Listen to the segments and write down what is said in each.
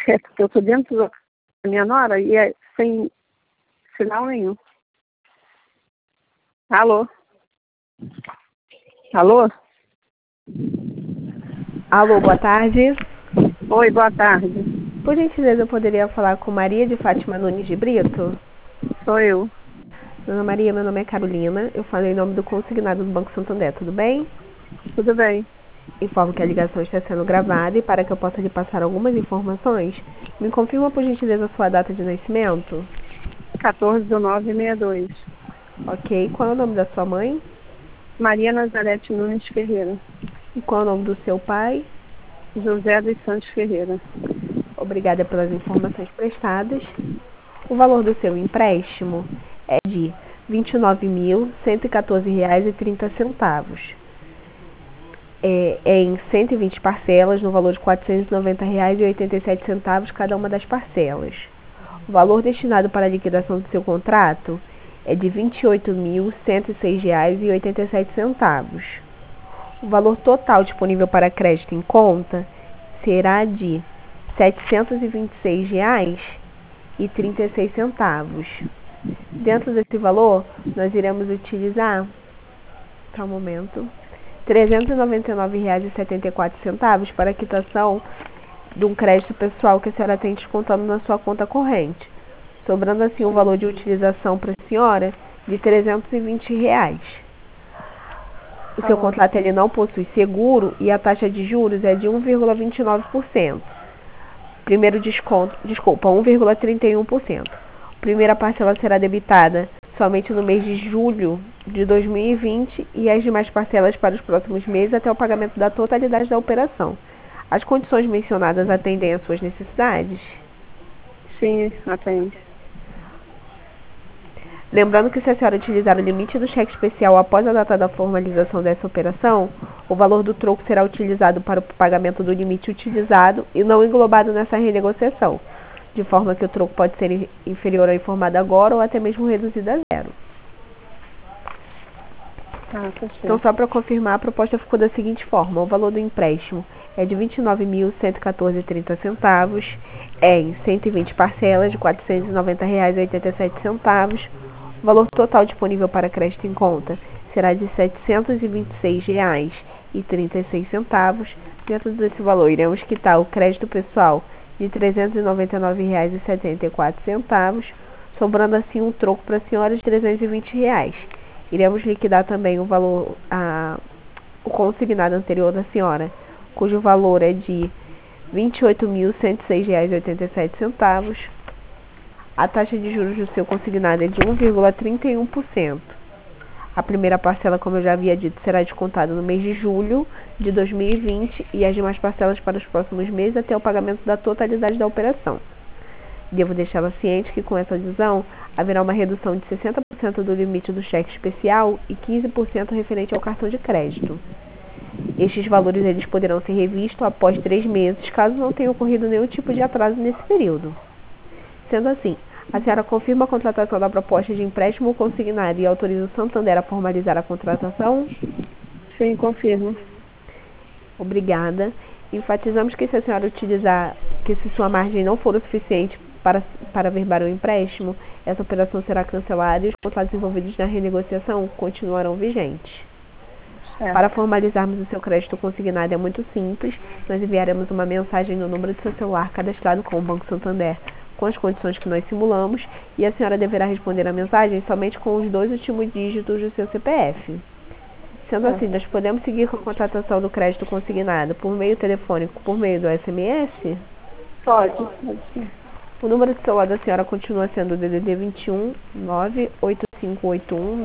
É porque eu tô dentro da minha nora e é sem sinal nenhum. Alô? Alô? Alô, boa tarde. Oi, boa tarde. Por gentileza, eu poderia falar com Maria de Fátima Nunes de Brito? Sou eu. Dona Maria, meu nome é Carolina. Eu falo em nome do consignado do Banco Santander, tudo bem? Tudo bem? Informo que a ligação está sendo gravada e para que eu possa lhe passar algumas informações, me confirma por gentileza a sua data de nascimento? 14/9/62. Ok. Qual é o nome da sua mãe? Maria Nazarete Nunes Ferreira. E qual é o nome do seu pai? José dos Santos Ferreira. Obrigada pelas informações prestadas. O valor do seu empréstimo é de R$ 29.114,30. É em 120 parcelas, no valor de R$ 490,87 cada uma das parcelas. O valor destinado para a liquidação do seu contrato é de R$ 28.106,87. O valor total disponível para crédito em conta será de R$ 726,36. Dentro desse valor, nós iremos utilizar, para o momento, R$ 399,74 para a quitação de um crédito pessoal que a senhora tem descontado na sua conta corrente, sobrando assim um valor de utilização para a senhora de R$ 320. O seu contrato ele não possui seguro e a taxa de juros é de 1,29%. Primeiro desconto, 1,31%. A primeira parcela será debitada somente no mês de julho de 2020 e as demais parcelas para os próximos meses até o pagamento da totalidade da operação. As condições mencionadas atendem às suas necessidades? Sim, atende. Lembrando que se a senhora utilizar o limite do cheque especial após a data da formalização dessa operação, o valor do troco será utilizado para o pagamento do limite utilizado e não englobado nessa renegociação, de forma que o troco pode ser inferior ao informado agora ou até mesmo reduzido a zero. Então, só para confirmar, a proposta ficou da seguinte forma: o valor do empréstimo é de R$ 29.114,30, em 120 parcelas de R$ 490,87. O valor total disponível para crédito em conta será de R$ 726,36. Dentro desse valor, iremos quitar o crédito pessoal de R$ 399,74, sobrando assim um troco para a senhora de R$ 320. Iremos liquidar também o valor, o consignado anterior da senhora, cujo valor é de R$ 28.106,87. A taxa de juros do seu consignado é de 1,31%. A primeira parcela, como eu já havia dito, será descontada no mês de julho de 2020 e as demais parcelas para os próximos meses até o pagamento da totalidade da operação. Devo deixá-la ciente que com essa adesão haverá uma redução de 60% do limite do cheque especial e 15% referente ao cartão de crédito. Estes valores eles poderão ser revistos após 3 meses, caso não tenha ocorrido nenhum tipo de atraso nesse período. Sendo assim, a senhora confirma a contratação da proposta de empréstimo consignado e autoriza o Santander a formalizar a contratação? Sim, confirmo. Obrigada. Enfatizamos que se a senhora utilizar, que se sua margem não for o suficiente para verbar o empréstimo, essa operação será cancelada e os contratos envolvidos na renegociação continuarão vigentes. Para formalizarmos o seu crédito consignado é muito simples. Nós enviaremos uma mensagem no número do seu celular cadastrado com o Banco Santander, com as condições que nós simulamos, e a senhora deverá responder a mensagem somente com os 2 últimos dígitos do seu CPF. Sendo assim, nós podemos seguir com a contratação do crédito consignado por meio telefônico, por meio do SMS? Pode sim. O número de celular da senhora continua sendo o DDD 21 98581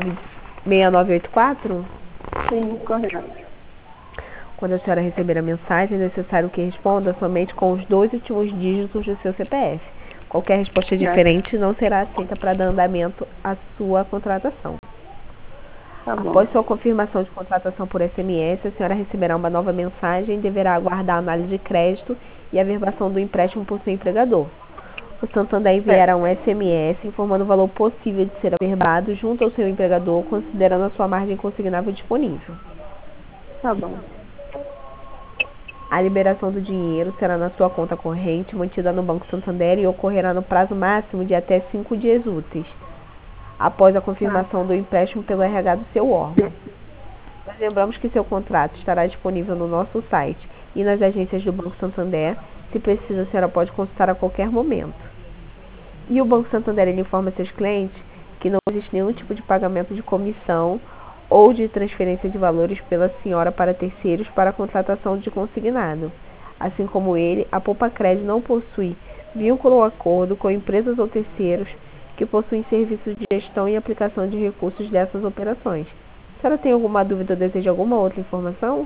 6984? Sim, correto. Quando a senhora receber a mensagem, é necessário que responda somente com os 2 últimos dígitos do seu CPF. Qualquer resposta diferente não será aceita para dar andamento à sua contratação. Após sua confirmação de contratação por SMS, a senhora receberá uma nova mensagem e deverá aguardar a análise de crédito e a verbação do empréstimo por seu empregador. O Santander enviará um SMS informando o valor possível de ser averbado junto ao seu empregador, considerando a sua margem consignável disponível. Tá bom. A liberação do dinheiro será na sua conta corrente, mantida no Banco Santander e ocorrerá no prazo máximo de até 5 dias úteis, após a confirmação do empréstimo pelo RH do seu órgão. Nós lembramos que seu contrato estará disponível no nosso site e nas agências do Banco Santander. Se precisa, a senhora pode consultar a qualquer momento. E o Banco Santander ele informa seus clientes que não existe nenhum tipo de pagamento de comissão ou de transferência de valores pela senhora para terceiros para a contratação de consignado. Assim como ele, a Poupa-Cred não possui vínculo ou acordo com empresas ou terceiros que possuem serviços de gestão e aplicação de recursos dessas operações. A senhora tem alguma dúvida ou deseja alguma outra informação?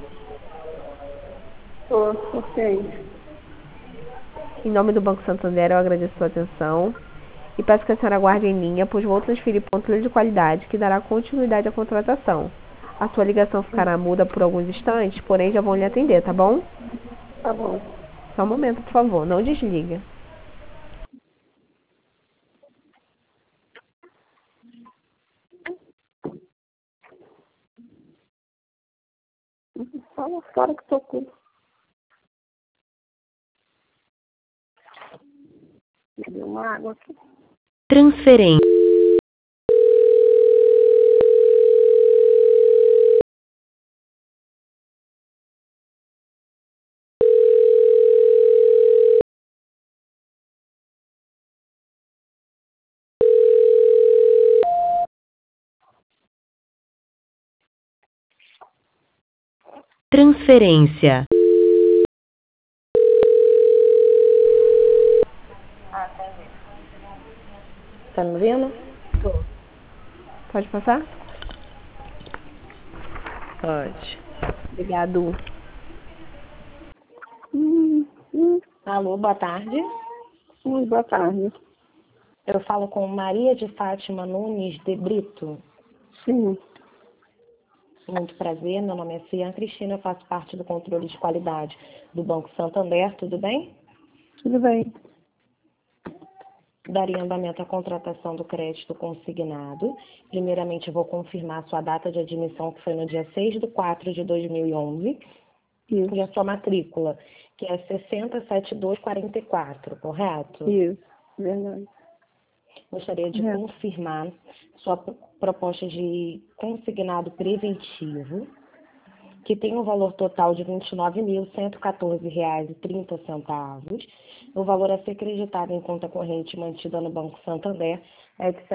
Ok. Em nome do Banco Santander, eu agradeço a sua atenção e peço que a senhora aguarde em linha, pois vou transferir para um controle de qualidade que dará continuidade à contratação. A sua ligação ficará muda por alguns instantes, porém já vão lhe atender, tá bom? Tá bom. Só um momento, por favor, não desliga. Fala fora que tô com. Bebi uma água aqui. Transferência. Transferência. Tá me ouvindo? Pode passar? Pode. Obrigado. Alô, boa tarde. Muito boa tarde. Eu falo com Maria de Fátima Nunes de Brito. Sim. Muito prazer, meu nome é Cian Cristina, eu faço parte do controle de qualidade do Banco Santander, tudo bem? Tudo bem. Daria andamento à contratação do crédito consignado. Primeiramente, eu vou confirmar sua data de admissão, que foi no dia 6/4/2011, Isso. e a sua matrícula, que é 607244, correto? Isso. Verdade. Gostaria de confirmar sua proposta de consignado preventivo, que tem um valor total de R$ 29.114,30. O valor a ser creditado em conta corrente mantida no Banco Santander é de R$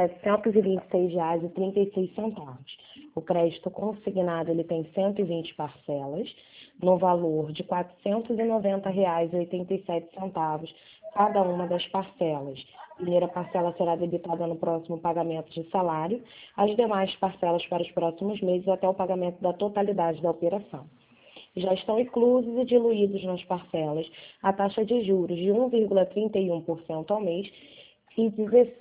726,36. O crédito consignado ele tem 120 parcelas, no valor de R$ 490,87, cada uma das parcelas. A primeira parcela será debitada no próximo pagamento de salário, as demais parcelas para os próximos meses até o pagamento da totalidade da operação. Já estão inclusos e diluídos nas parcelas a taxa de juros de 1,31% ao mês e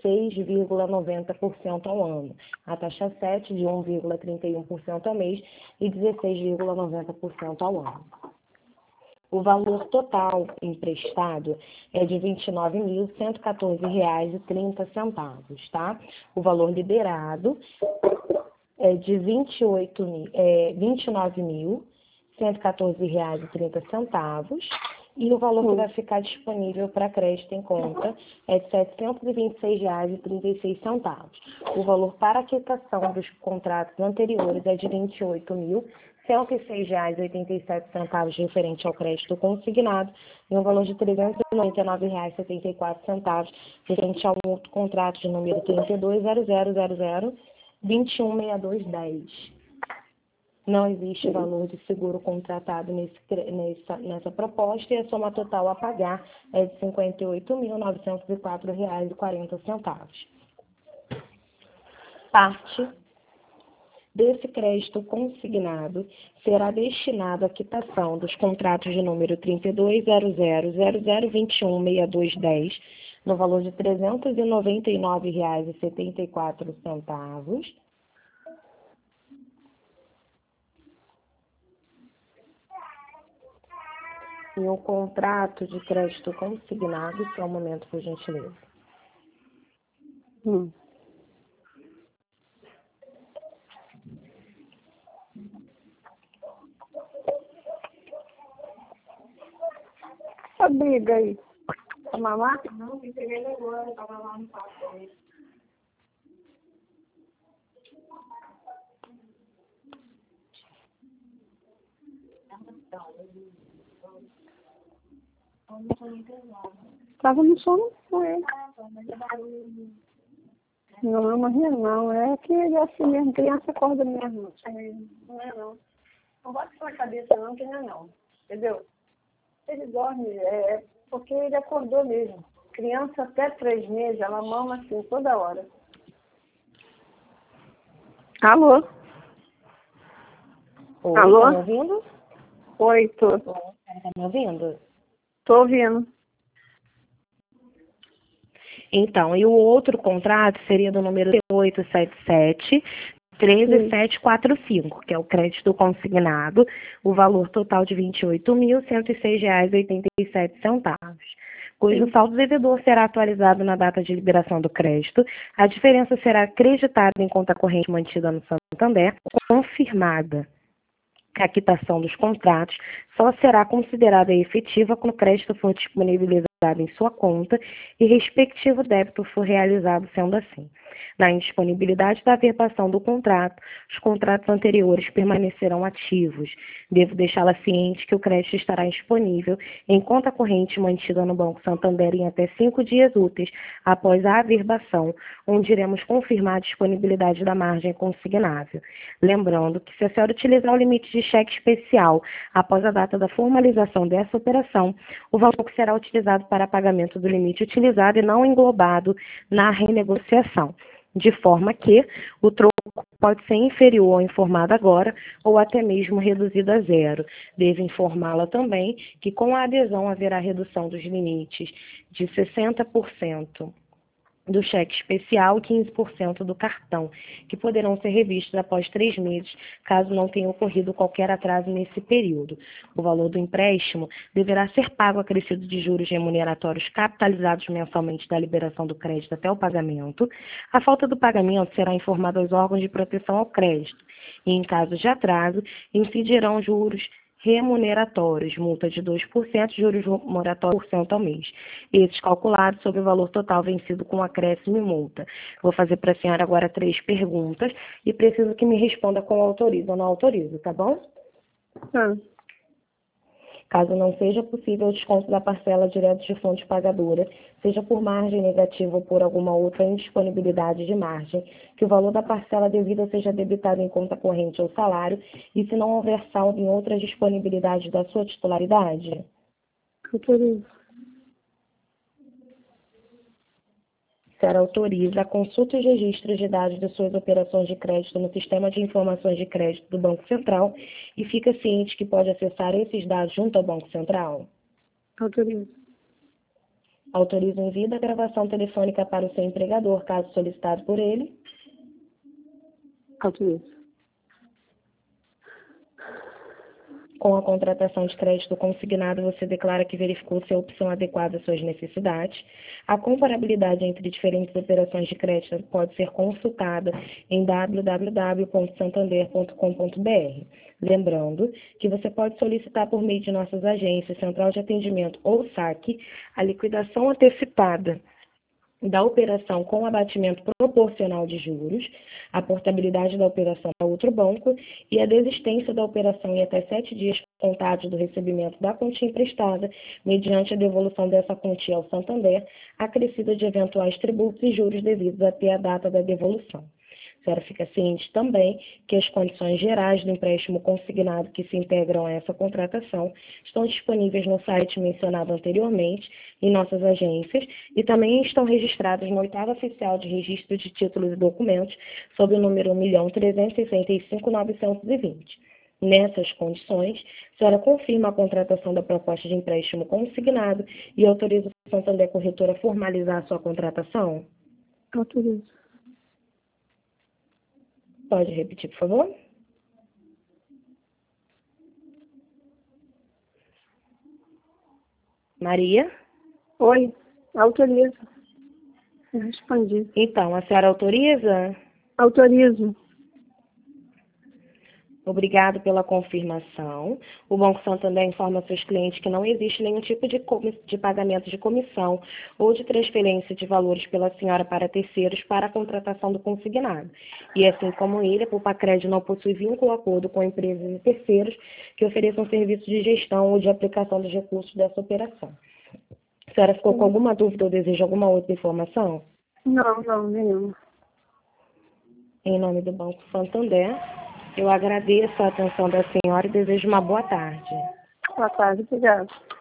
16,90% ao ano, a taxa 7 de 1,31% ao mês e 16,90% ao ano. O valor total emprestado é de R$ 29.114,30, tá? O valor liberado é de R$ 29.114,30 e o valor que vai ficar disponível para crédito em conta é de R$ 726,36. O valor para a quitação dos contratos anteriores é de R$ 28.106,87 referente ao crédito consignado e um valor de R$ 399,74 referente ao outro contrato de número 32.0000216210. Não existe valor de seguro contratado nessa proposta e a soma total a pagar é de R$ 58.904,40. Parte desse crédito consignado será destinado à quitação dos contratos de número 32.0000216210 no valor de R$ 399,74. E o contrato de crédito consignado, só um momento, por gentileza. essa briga aí? Pra mamar? Não, me peguei agora, tava lá no quarto. Tava no sono com ele. Não é uma ria, não. É que ele é assim mesmo. Criança acorda mesmo. Não é, não. Não bota isso na cabeça, não, que não é, não. Entendeu? Ele dorme, porque ele acordou mesmo. Criança até 3 meses, ela mama assim toda hora. Alô? Oi, Alô? tá me ouvindo? Oi, tô. Tá me ouvindo? Tô ouvindo. Então, e o outro contrato seria do número 877 13745, que é o crédito consignado, o valor total de R$ 28.106,87, cujo saldo devedor será atualizado na data de liberação do crédito. A diferença será acreditada em conta corrente mantida no Santander, confirmada. A quitação dos contratos só será considerada efetiva quando o crédito for disponibilizado em sua conta e respectivo débito for realizado, sendo assim. Na indisponibilidade da averbação do contrato, os contratos anteriores permanecerão ativos. Devo deixá-la ciente que o crédito estará disponível em conta corrente mantida no Banco Santander em até 5 dias úteis após a averbação, onde iremos confirmar a disponibilidade da margem consignável. Lembrando que, se a senhora utilizar o limite de cheque especial após a data da formalização dessa operação, o valor que será utilizado para pagamento do limite utilizado e não englobado na renegociação, de forma que o troco pode ser inferior ao informado agora ou até mesmo reduzido a zero. Devo informá-la também que com a adesão haverá redução dos limites de 60% do cheque especial e 15% do cartão, que poderão ser revistos após 3 meses, caso não tenha ocorrido qualquer atraso nesse período. O valor do empréstimo deverá ser pago acrescido de juros remuneratórios capitalizados mensalmente da liberação do crédito até o pagamento. A falta do pagamento será informada aos órgãos de proteção ao crédito e, em caso de atraso, incidirão juros remuneratórios, multa de 2%, juros moratórios por cento ao mês. Esses calculados sobre o valor total vencido com acréscimo e multa. Vou fazer para a senhora agora 3 perguntas e preciso que me responda com autorizo ou não autorizo, tá bom? Ah, Caso não seja possível o desconto da parcela direto de fonte pagadora, seja por margem negativa ou por alguma outra indisponibilidade de margem, que o valor da parcela devida seja debitado em conta corrente ou salário, e se não houver saldo em outra disponibilidade da sua titularidade. autorizo. A senhora autoriza a consulta e registro de dados das suas operações de crédito no Sistema de Informações de Crédito do Banco Central e fica ciente que pode acessar esses dados junto ao Banco Central. Autorizo. Autoriza o envio da gravação telefônica para o seu empregador, caso solicitado por ele. Autorizo. Com a contratação de crédito consignado, você declara que verificou se a opção adequada às suas necessidades. A comparabilidade entre diferentes operações de crédito pode ser consultada em www.santander.com.br. Lembrando que você pode solicitar por meio de nossas agências, Central de Atendimento ou SAC, a liquidação antecipada da operação com abatimento proporcional de juros, a portabilidade da operação para outro banco e a desistência da operação em até 7 dias contados do recebimento da quantia emprestada, mediante a devolução dessa quantia ao Santander, acrescida de eventuais tributos e juros devidos até a data da devolução. A senhora fica ciente também que as condições gerais do empréstimo consignado que se integram a essa contratação estão disponíveis no site mencionado anteriormente, em nossas agências, e também estão registradas no 8º Oficial de Registro de Títulos e Documentos, sob o número 1.365.920. Nessas condições, a senhora confirma a contratação da proposta de empréstimo consignado e autoriza o Santander Corretora a formalizar a sua contratação? Autorizo. Pode repetir, por favor? Maria? Oi, autorizo. Eu respondi. Então, a senhora autoriza? Autorizo. Obrigado pela confirmação. O Banco Santander informa seus clientes que não existe nenhum tipo de pagamento de comissão ou de transferência de valores pela senhora para terceiros para a contratação do consignado. E assim como ele, a Pulpacred não possui vínculo ou acordo com empresas e terceiros que ofereçam serviços de gestão ou de aplicação dos recursos dessa operação. A senhora ficou com alguma dúvida ou deseja alguma outra informação? Não, nenhuma. Em nome do Banco Santander, eu agradeço a atenção da senhora e desejo uma boa tarde. Boa tarde, obrigada.